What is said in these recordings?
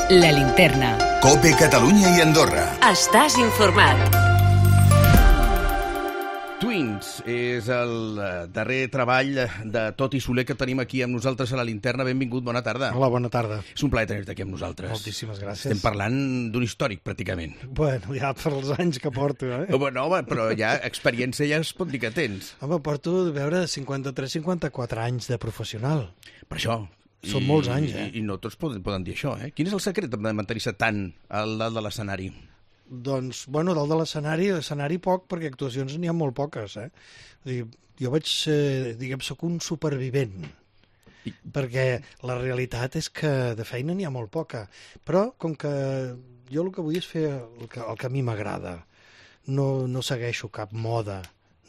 La Linterna. COPE Catalunya i Andorra. Estàs informat. Twins és el darrer treball de Toti Soler que tenim aquí amb nosaltres a La Linterna. Benvingut, bona tarda. Hola, bona tarda. És un plaer tenir-te aquí amb nosaltres. Moltíssimes gràcies. Estem parlant d'un històric, pràcticament. Bueno, ja per els anys que porto, Bueno, home, però ja experiència ja es pot dir que tens. Home, porto, a veure, 53-54 anys de professional. Per això. Són molts anys, I no tots poden dir això, Quin és el secret de mantenir-se tant al dalt de l'escenari? Doncs, bueno, dalt de l'escenari poc, perquè actuacions n'hi ha molt poques, Vull dir, jo vaig, diguem, soc un supervivent, perquè la realitat és que de feina n'hi ha molt poca, però com que jo el que vull és fer el que a mi m'agrada, no segueixo cap moda,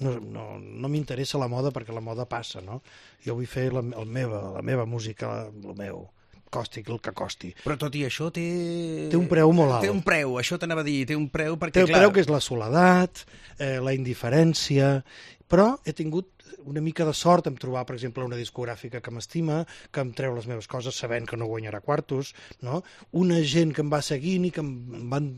no m'interessa la moda perquè la moda passa, no? Jo vull fer la meva música, el meu, costi el que costi. Però tot i això té un preu molt alt. Té un preu, això t'anava a dir, té un preu perquè, té un preu que és la soledat, la indiferència, però he tingut una mica de sort en trobar, per exemple, una discogràfica que m'estima, que em treu les meves coses sabent que no guanyarà quartos, no? Una gent que em va seguint i que em van...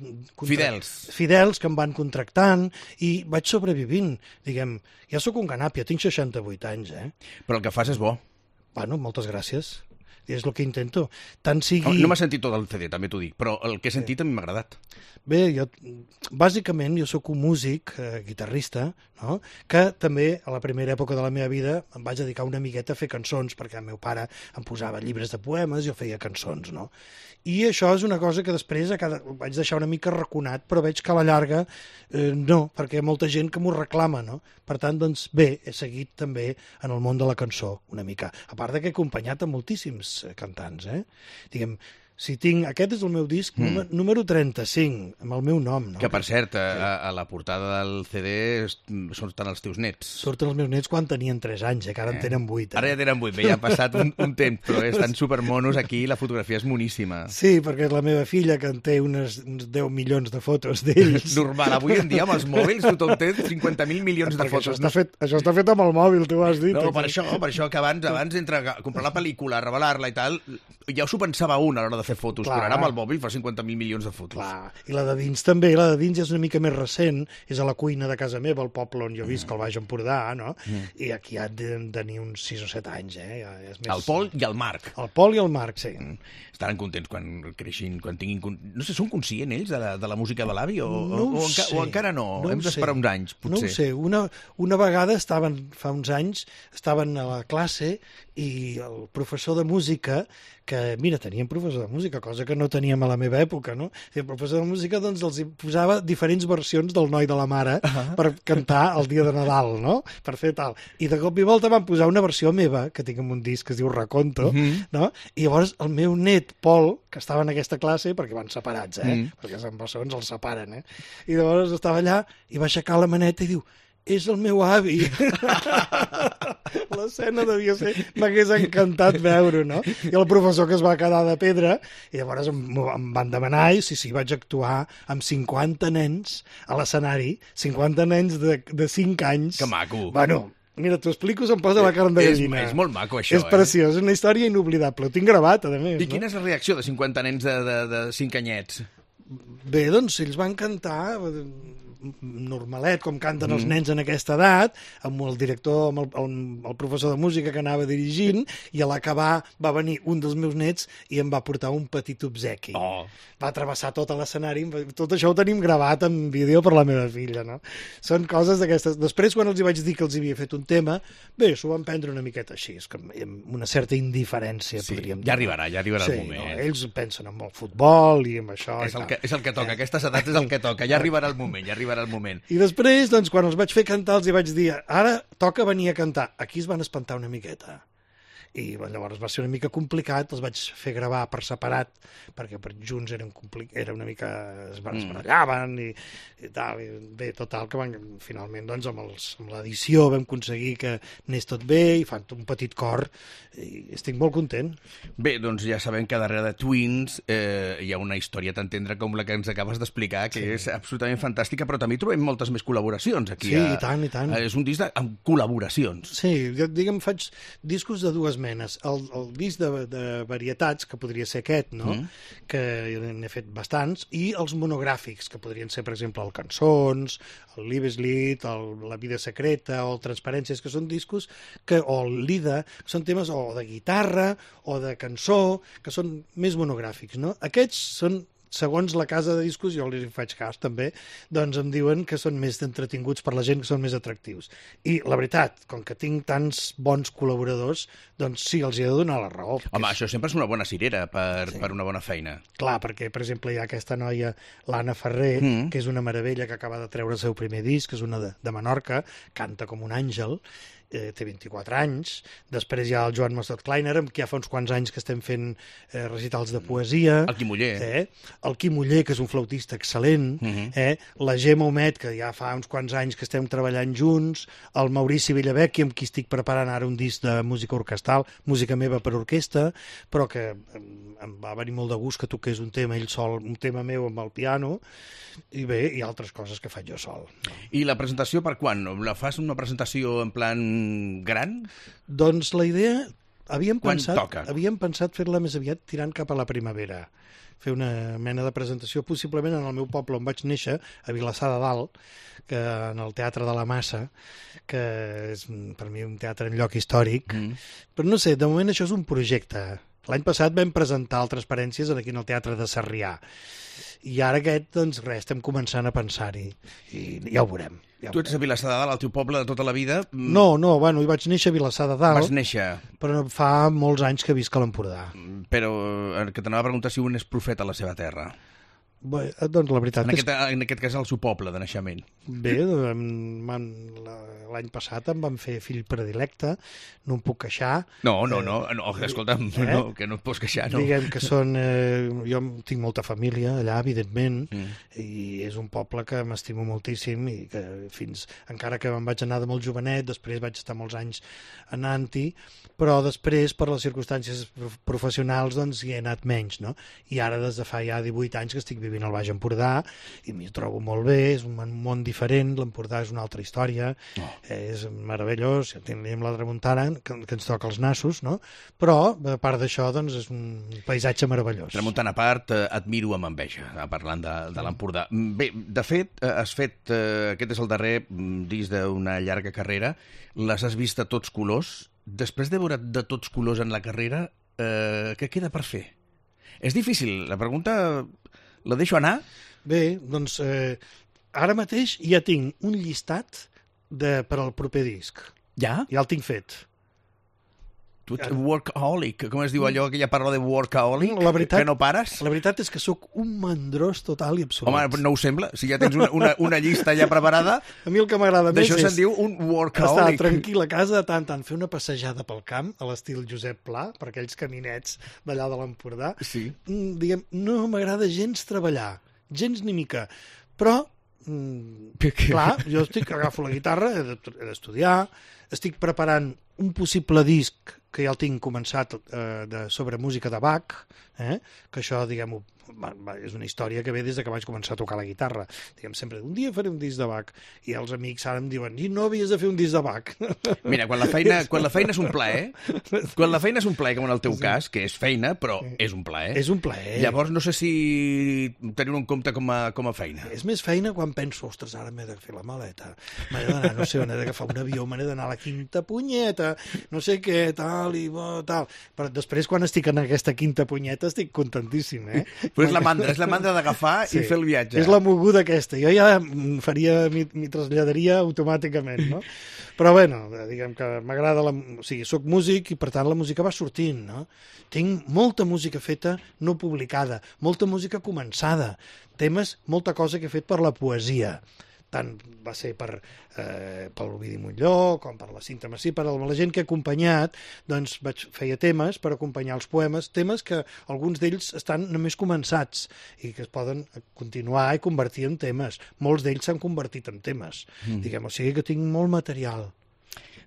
Fidels, que em van contractant, i vaig sobrevivint. Diguem, ja sóc un ganàpia, tinc 68 anys, Però el que fas és bo. Bueno, moltes gràcies. És el que intento. Tant sigui... No m'ha sentit tot el CD, també t'ho dic, però el que he sentit a mi m'ha agradat. Bé, bàsicament jo sóc un músic, guitarrista, no? Que també a la primera època de la meva vida em vaig dedicar una miqueta a fer cançons, perquè el meu pare em posava llibres de poemes i jo feia cançons, no? I això és una cosa que després vaig deixar una mica raconat, però veig que a la llarga no, perquè hi ha molta gent que m'ho reclama, no? Per tant, doncs bé, he seguit també en el món de la cançó una mica. A part que he acompanyat a moltíssims cantants, Diguem, si tinc... Aquest és el meu disc número 35, amb el meu nom, no? Que, per cert, a la portada del CD surten els teus nets. Surten els meus nets quan tenien 3 anys, que ara en tenen 8. Ara ja tenen 8, ja ha passat un temps, però estan supermonos aquí, la fotografia és moníssima. Sí, perquè és la meva filla que en té uns 10 milions de fotos d'ells. Normal, avui en dia amb els mòbils tothom té 50.000 milions de fotos. Això està fet amb el mòbil, tu ho has dit. No, per això que abans entre comprar la pel·lícula, revelar-la i tal, ja s'ho pensava a l'hora de fer fotos, clar. Però ara amb el mòbil fa 50.000 milions de fotos. Clar. I la de dins també, la de dins ja és una mica més recent, és a la cuina de casa meva, al poble on jo visc, al Baix Empordà, no? I aquí ha de tenir uns 6 o 7 anys, Ja és més... El Pol i el Marc. El Pol i el Marc, sí. Estaran contents quan creixin, quan tinguin... No sé, són conscients ells de la música de l'avi o encara no? Hem d'esperar uns anys, potser. No ho sé. Una vegada fa uns anys, estaven a la classe i el professor de música, que, mira, teníem professor de música, cosa que no teníem a la meva època, no? I el professor de música, doncs, els posava diferents versions del Noi de la Mare per cantar el dia de Nadal, no? Per fer tal. I de cop i volta van posar una versió meva, que tinc en un disc que es diu Raconto, no? I llavors el meu net, Pol, que estava en aquesta classe, perquè van separats, perquè en bessons els separen, I llavors estava allà i va aixecar la maneta i diu: és el meu avi. L'escena devia ser... M'hagués encantat veure-ho, no? I el professor que es va quedar de pedra, i llavors em van demanar, i sí, vaig actuar amb 50 nens a l'escenari, 50 nens de 5 anys. Que maco. Bueno, mira, t'ho explico, se'm posa la carn de gallina. És molt maco, això, És preciós, és una història inoblidable. Ho tinc gravat, a més. I quina és la reacció de 50 nens de 5 anyets? Bé, doncs, ells van cantar normalet, com canten els nens en aquesta edat, amb el director, amb el professor de música que anava dirigint, i a l'acabar va venir un dels meus nets i em va portar un petit obsequi. Va travessar tot l'escenari, tot això ho tenim gravat en vídeo per la meva filla, no? Són coses d'aquestes. Després, quan els hi vaig dir que els havia fet un tema, bé, s'ho van prendre una miqueta així, amb una certa indiferència, podríem dir. Ja arribarà el moment. No, ells pensen en el futbol i en això. És el que toca, aquestes edats és el que toca, ja arribarà el moment. I després, doncs, quan els vaig fer cantar, els hi vaig dir: ara toca venir a cantar. Aquí es van espantar una miqueta. I llavors va ser una mica complicat, els vaig fer gravar per separat, perquè per junts era una mica... es barallaven i tal, i bé, total, que finalment doncs amb l'edició vam aconseguir que anés tot bé i fan un petit cor i estic molt content. Bé, doncs ja sabem que darrere de Twins hi ha una història tan tendra com la que ens acabes d'explicar, que és absolutament fantàstica, però també hi trobem moltes més col·laboracions aquí. Sí, i tant, i tant. És un disc amb col·laboracions. Sí, digue'm, faig discos de dues menes. El disc de varietats, que podria ser aquest, no? Que n'he fet bastants, i els monogràfics, que podrien ser, per exemple, el Cançons, el Liebeslied, La vida secreta, o el Transparències, que són discos, o el Lida, que són temes o de guitarra o de cançó, que són més monogràfics, no? Aquests són, segons la casa de discos, jo els faig cas també, doncs em diuen que són més entretinguts per la gent, que són més atractius. I la veritat, com que tinc tants bons col·laboradors, doncs sí, els hi he de donar la raó. Home, això sempre és una bona cirera per una bona feina. Clar, perquè, per exemple, hi ha aquesta noia, l'Anna Ferrer, que és una meravella, que acaba de treure el seu primer disc, que és una de Menorca, canta com un àngel, té 24 anys. Després hi ha el Joan Mastot Kleiner, amb qui ja fa uns quants anys que estem fent recitals de poesia. El Quim Oller. El Quim Oller, que és un flautista excel·lent. La Gemma Homet, que ja fa uns quants anys que estem treballant junts. El Maurici Villavecchi, amb qui estic preparant ara un disc de música orquestral, música meva per orquestra, però que em va venir molt de gust que toqués un tema ell sol, un tema meu amb el piano, i bé, hi ha altres coses que faig jo sol. I la presentació per quan? La fas una presentació en plan gran? Doncs la idea, havíem toca? pensat fer-la més aviat tirant cap a la primavera, fer una mena de presentació, possiblement en el meu poble on vaig néixer, a Vilassar de Dalt, que en el Teatre de la Massa, que és per mi un teatre en lloc històric, però no sé, de moment això és un projecte. L'any passat vam presentar el Transparències aquí en el Teatre de Sarrià, i ara aquest, doncs res, estem començant a pensar-hi, i ja ho veurem. Tu ets a Vilassar de Dalt, el teu poble de tota la vida? No, bueno, hi vaig néixer a Vilassar de Dalt. Vas néixer? Però fa molts anys que visc a l'Empordà. Però que t'anava a preguntar si un és profeta a la seva terra. Bé, doncs la veritat és... En aquest cas, el seu poble de naixement. Bé, l'any passat em van fer fill predilecte, no em puc queixar. No, escolta'm, que no et pots queixar, no. Diguem que són... Jo tinc molta família allà, evidentment, i és un poble que m'estimo moltíssim, i que encara que me'n vaig anar de molt jovenet, després vaig estar molts anys anant-hi, però després, per les circumstàncies professionals, doncs hi he anat menys, no? I ara, des de fa ja 18 anys que estic vivint al Baix Empordà, i m'hi trobo molt bé, és un món diferent, l'Empordà és una altra història, és meravellós, ja tenim la tramuntana, que ens toca els nassos, no? Però, a part d'això, doncs, és un paisatge meravellós. Tramuntana a part, admiro amb enveja, parlant de l'Empordà. Bé, de fet, has fet, aquest és el darrer disc d'una llarga carrera, les has vist a tots colors. Després de veure de tots colors en la carrera, què queda per fer? És difícil, la pregunta la deixo anar? Bé, doncs ara mateix ja tinc un llistat per al proper disc. Ja? Ja el tinc fet. Tu ets workaholic, com es diu allò, aquella paraula de workaholic, que no pares? La veritat és que sóc un mandrós total i absolut. Home, no ho sembla? Si ja tens una llista ja preparada, a mi el que m'agrada més és... D'això se'n diu un workaholic. Estar tranquil a casa, tant, fer una passejada pel camp, a l'estil Josep Pla, per aquells caminets d'allà de l'Empordà. Sí. Diguem, no m'agrada gens treballar, gens ni mica, però... clar, jo agafo la guitarra, he d'estudiar, estic preparant un possible disc que ja el tinc començat sobre música de Bach, que això, diguem-ho, és una història que ve des que vaig començar a tocar la guitarra. Diguem, sempre, un dia faré un disc de Bach, i els amics ara em diuen, i no havies de fer un disc de Bach. Mira, quan la feina és un plaer, quan la feina és un plaer, com en el teu cas, que és feina, però és un plaer. És un plaer. Llavors no sé si tenir-ho en compte com a feina. És més feina quan penso, ostres, ara m'he de fer la maleta, m'he d'anar, no sé, m'he d'agafar un avió, m'he d'anar a la quinta punyeta, no sé què, tal, i tal. Però després, quan estic en aquesta quinta punyeta, estic contentíssim, Però és la mandra d'agafar i fer el viatge. És la moguda aquesta. Jo ja m'hi traslladaria automàticament, no? Però, bueno, diguem que m'agrada... O sigui, soc músic i, per tant, la música va sortint, no? Tinc molta música feta no publicada, molta música començada, temes, molta cosa que he fet per la poesia. Tant va ser per l'Ovidi Montllor, com per la Cinta Massí, per la gent que he acompanyat, doncs feia temes per acompanyar els poemes, temes que alguns d'ells estan només començats i que es poden continuar i convertir en temes. Molts d'ells s'han convertit en temes. Diguem, o sigui que tinc molt material.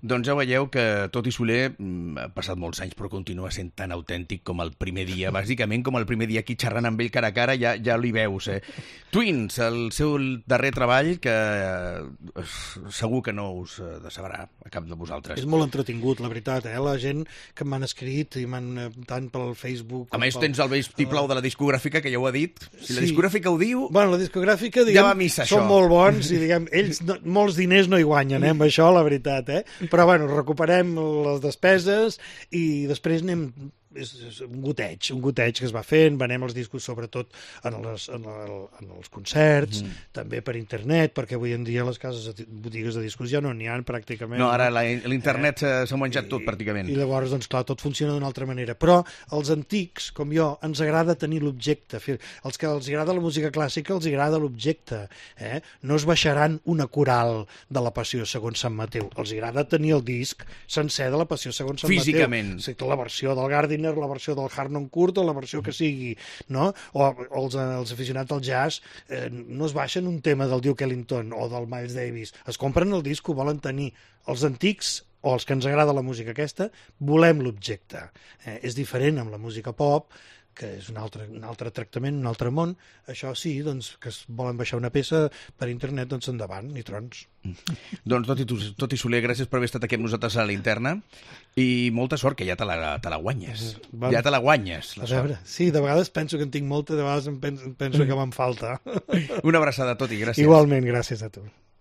Doncs ja veieu que tot i Soler ha passat molts anys però continua sent tan autèntic com el primer dia, bàsicament com el primer dia aquí xerrant amb ell cara a cara, ja li veus. Twins, el seu darrer treball que segur que no us decebrà a cap de vosaltres. És molt entretingut, la veritat, la gent que m'han escrit i m'han tant pel Facebook... A més, tens el vistiplau de la discogràfica, que ja ho ha dit. Si la discogràfica ho diu... Bueno, la discogràfica, diguem, ja va a missa, són molt bons i, diguem, ells molts diners no hi guanyen, amb això, la veritat, Però, bueno, recuperem les despeses i després anem... És un goteig que es va fent, venem els discos sobretot en els concerts, també per internet, perquè avui en dia les botigues de discos ja no n'hi ha pràcticament. No, ara l'internet s'ha menjat tot, pràcticament. I llavors, doncs clar, tot funciona d'una altra manera. Però els antics, com jo, ens agrada tenir l'objecte. Els que els agrada la música clàssica, els agrada l'objecte. No es baixaran una coral de la Passió segons Sant Mateu. Els agrada tenir el disc sencer de la Passió segons Sant Mateu. Físicament. La versió del Gardiner, la versió del Harnoncourt o la versió que sigui, no? O els aficionats al jazz no es baixen un tema del Duke Ellington o del Miles Davis, es compren el disc, ho volen tenir. Els antics o els que ens agrada la música aquesta, volem l'objecte. És diferent amb la música pop, que és un altre tractament, un altre món. Això sí, doncs, que es volen baixar una peça per internet, doncs endavant, ni trons. Doncs tot i Soler, gràcies per haver estat aquí amb nosaltres a la Linterna i molta sort, que ja te la guanyes. Ja te la guanyes, la sort. Sí, de vegades penso que en tinc molta, de vegades penso que me'n falta. Una abraçada a tot i gràcies. Igualment, gràcies a tu.